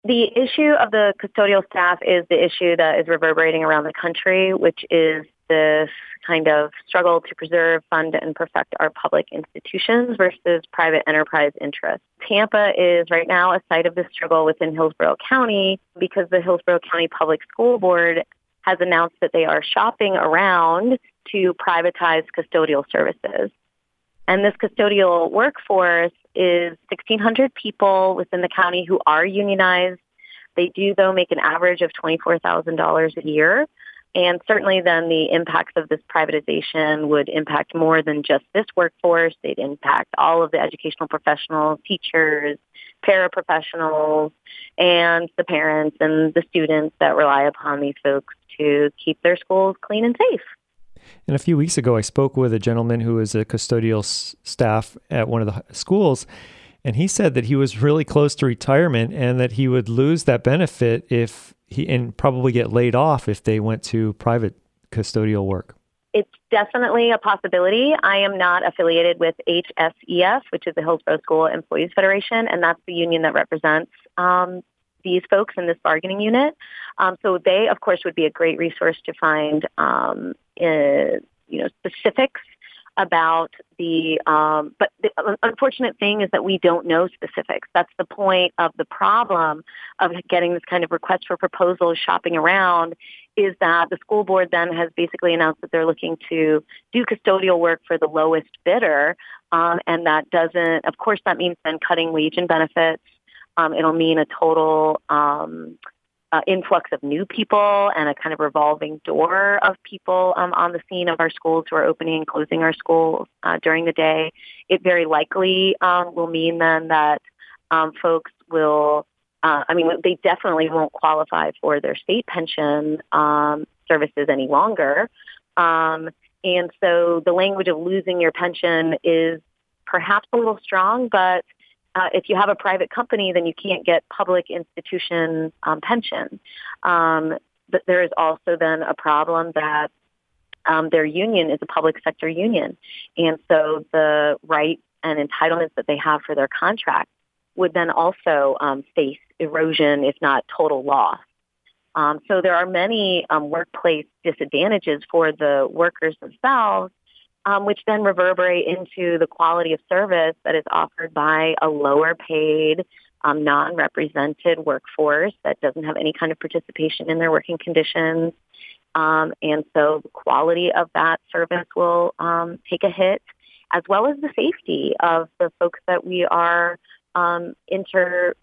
The issue of the custodial staff is the issue that is reverberating around the country, which is this kind of struggle to preserve, fund, and perfect our public institutions versus private enterprise interests. Tampa is right now a site of this struggle within Hillsborough County because the Hillsborough County Public School Board has announced that they are shopping around to privatize custodial services. And this custodial workforce is 1,600 people within the county who are unionized. They do, though, make an average of $24,000 a year. And certainly then the impacts of this privatization would impact more than just this workforce. They'd impact all of the educational professionals, teachers, paraprofessionals, and the parents and the students that rely upon these folks to keep their schools clean and safe. And a few weeks ago, I spoke with a gentleman who is a custodial staff at one of the schools, and he said that he was really close to retirement and that he would lose that benefit and probably get laid off if they went to private custodial work. It's definitely a possibility. I am not affiliated with HSEF, which is the Hillsborough School Employees Federation, and that's the union that represents these folks in this bargaining unit. So they, of course, would be a great resource to find specifics about but the unfortunate thing is that we don't know specifics. That's the point of the problem of getting this kind of request for proposals shopping around, is that the school board then has basically announced that they're looking to do custodial work for the lowest bidder. And that doesn't, of course, that means then cutting wage and benefits. It'll mean a total influx of new people and a kind of revolving door of people on the scene of our schools who are opening and closing our schools during the day. It very likely will mean then that folks will, they definitely won't qualify for their state pension services any longer. And so the language of losing your pension is perhaps a little strong, but if you have a private company, then you can't get public institution pension. But there is also then a problem that their union is a public sector union. And so the rights and entitlements that they have for their contract would then also face erosion, if not total loss. So there are many workplace disadvantages for the workers themselves, which then reverberate into the quality of service that is offered by a lower paid, non-represented workforce that doesn't have any kind of participation in their working conditions. And so the quality of that service will take a hit, as well as the safety of the folks that we are that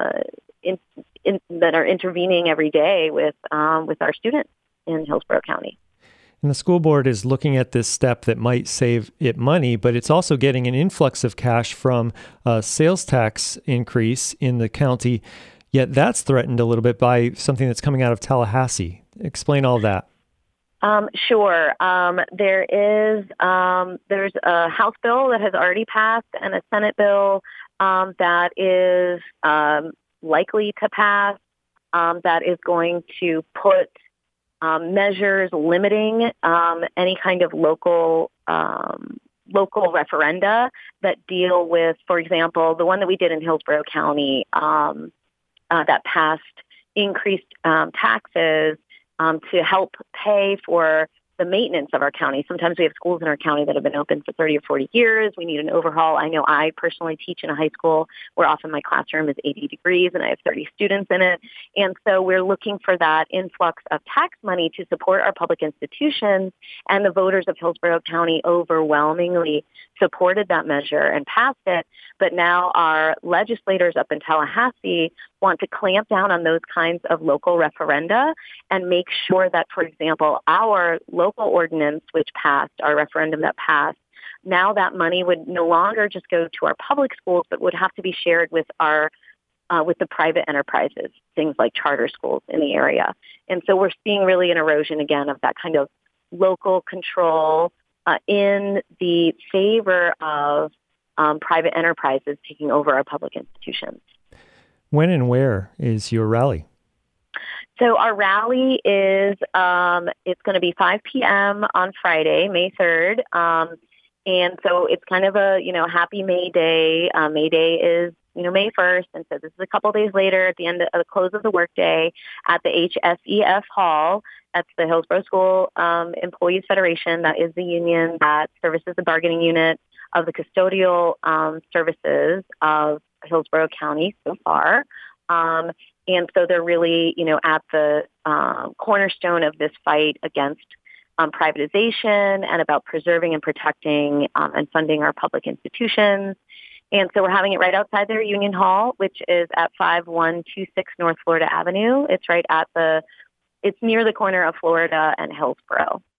are intervening every day with our students in Hillsborough County. And the school board is looking at this step that might save it money, but it's also getting an influx of cash from a sales tax increase in the county. Yet that's threatened a little bit by something that's coming out of Tallahassee. Explain all that. Sure. There's a House bill that has already passed and a Senate bill that is likely to pass that is going to put measures limiting any kind of local referenda that deal with, for example, the one that we did in Hillsborough County that passed increased taxes to help pay for the maintenance of our county. Sometimes we have schools in our county that have been open for 30 or 40 years. We need an overhaul. I know I personally teach in a high school where often my classroom is 80 degrees and I have 30 students in it. And so we're looking for that influx of tax money to support our public institutions. And the voters of Hillsborough County overwhelmingly supported that measure and passed it. But now our legislators up in Tallahassee want to clamp down on those kinds of local referenda and make sure that, for example, our local ordinance, which passed, our referendum that passed, now that money would no longer just go to our public schools, but would have to be shared with our with the private enterprises, things like charter schools in the area. And so we're seeing really an erosion again of that kind of local control in the favor of private enterprises taking over our public institutions. When and where is your rally? So our rally is, it's going to be 5 p.m. on Friday, May 3rd. And so it's kind of a, happy May Day. May Day is May 1st. And so this is a couple days later at the end of the close of the workday at the HSEF Hall. That's the Hillsborough School Employees Federation. That is the union that services the bargaining unit of the custodial services of Hillsborough County so far. And so they're really, at the cornerstone of this fight against privatization and about preserving and protecting and funding our public institutions. And so we're having it right outside their Union Hall, which is at 5126 North Florida Avenue. It's near the corner of Florida and Hillsborough.